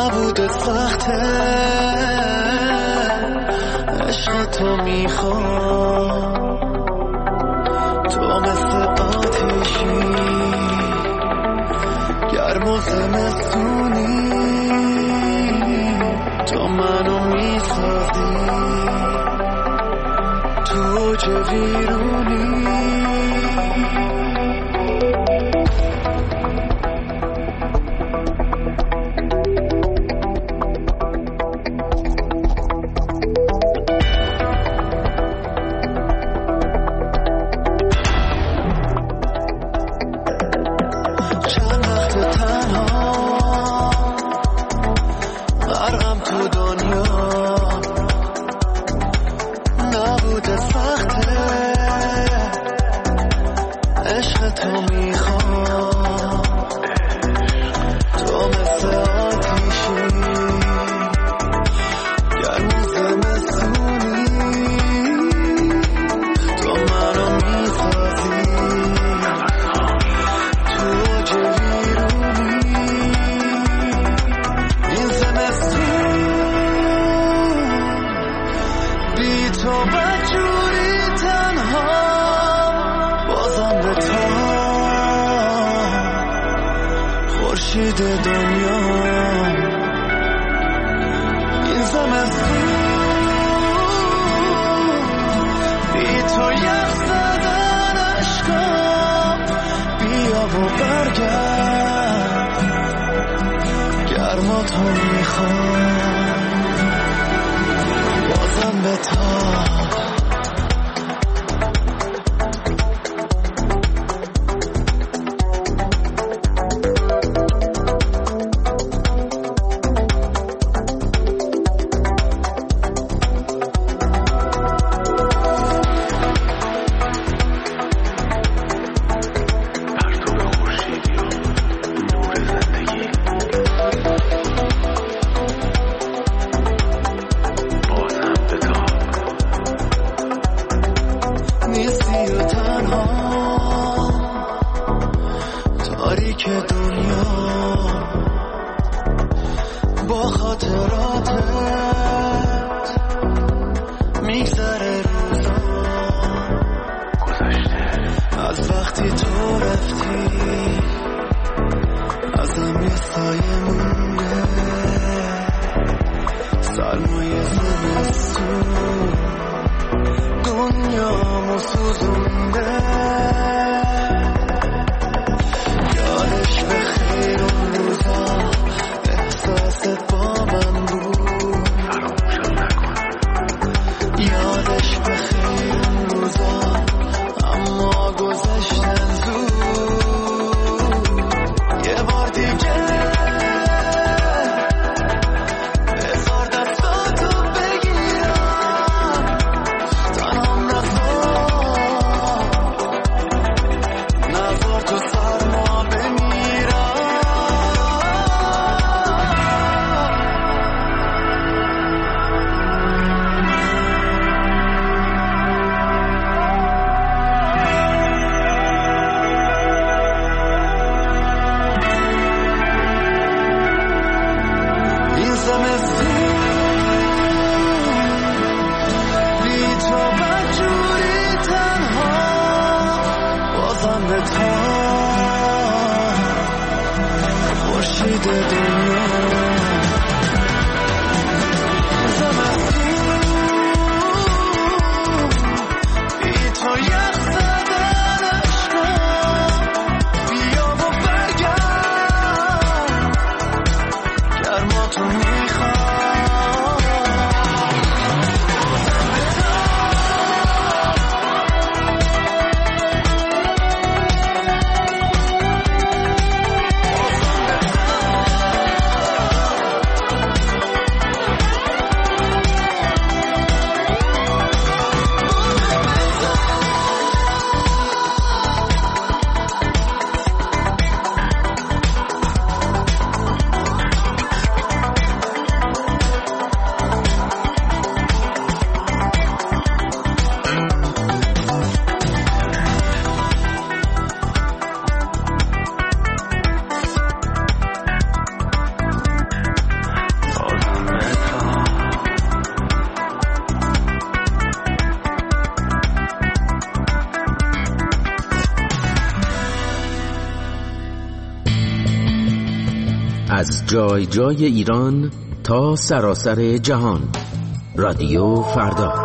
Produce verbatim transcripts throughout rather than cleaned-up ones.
نبوده سخته عشق تو میخوام تو مثل آتیشی گرم و زمستونی تو منو میسازی تو اوج ویرونی جای جای ایران تا سراسر جهان. رادیو فردا.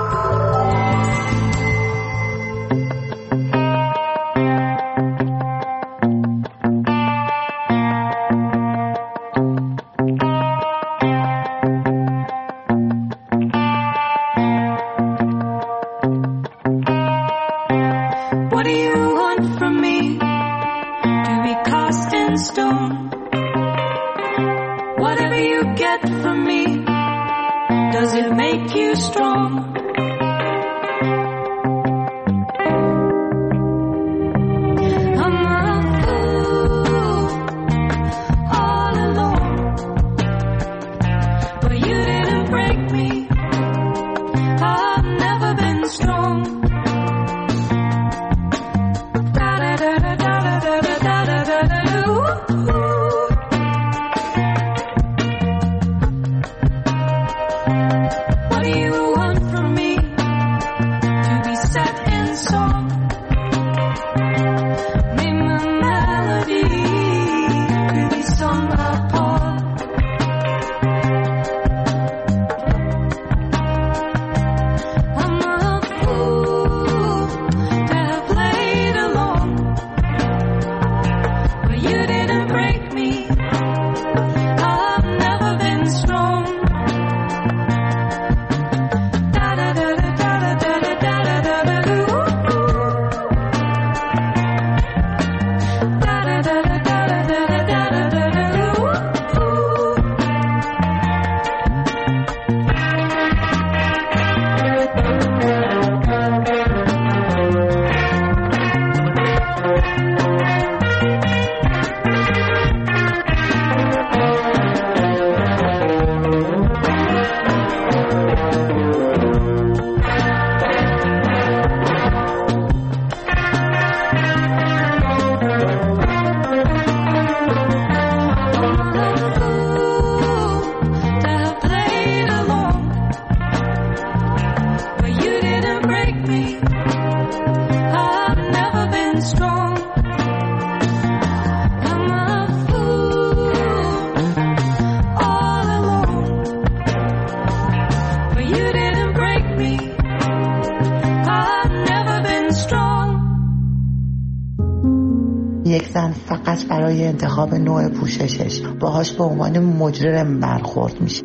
یک زن فقط برای انتخاب نوع پوششش باهاش به عنوان مجرم برخورد میشه.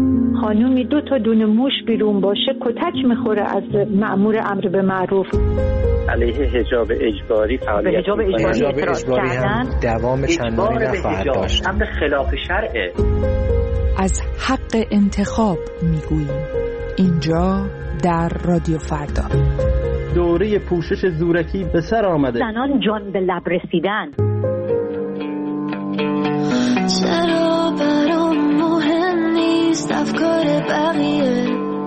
خانومی دو تا دونه موش بیرون باشه کتک میخوره از مأمور امر به معروف. علیه حجاب اجباری فعالیت حجاب اجباری اعتراض کردن، دوام چندانی نخواهد داشت. امر خلاف شرعه. از حق انتخاب میگوییم اینجا در رادیو فردا. دوره پوشش زورکی به سر آمده. زنان جان به لب رسیدن. چرا برام مهم نیست افکار بقیه؟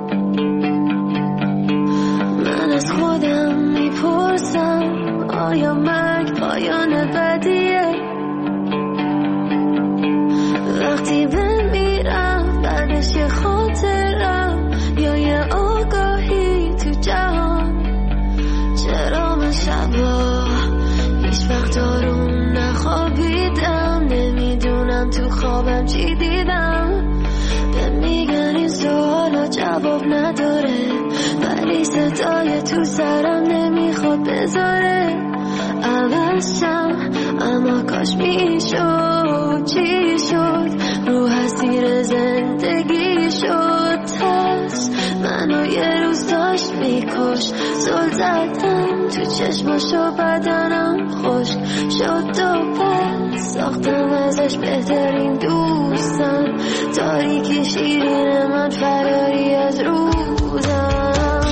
من از خودم میپرسم آیا مرگ پایان بدیه؟ وقتی بمیرم بعدش یه خاطرم یا یه آگاهی تو جهان. چرا من شبا هیچ وقت آروم نخوابیدم؟ نمیدونم تو خوابم چی دیدم. به میگن این سوالا جواب نداره، ولی صدای تو سرم نمیخواد بذاره. عوض شم اما کاش میشد. چی شد؟ رو اسیر زندگی شد. ترس منو یه روز داشت میکش. زل زدم تو چشماشو بدنم خشک شد و پس ساختم ازش بهترین دوستم. تاریکی شیرین من فراری از روزم،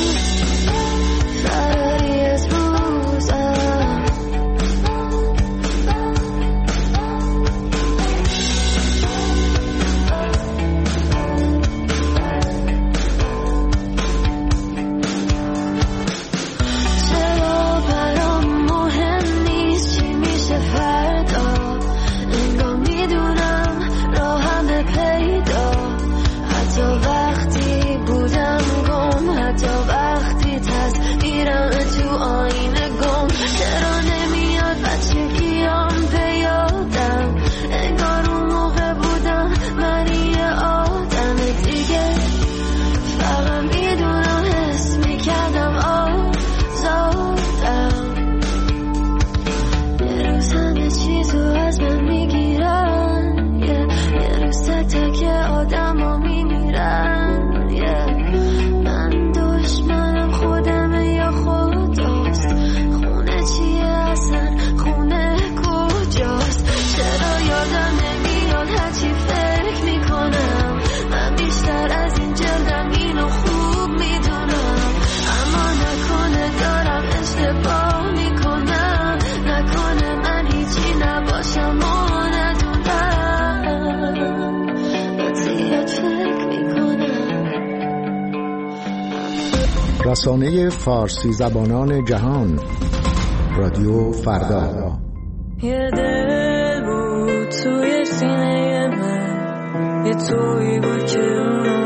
فراری از روزم. چرا برام مهم نیست چی میشه فردا؟ انگار میدونم راهم به پیدا. حتی وقتی بودم گم رسانه فارسی زبانان جهان، رادیو فردا. یه دل بود توی سینه من، یه تویی بود که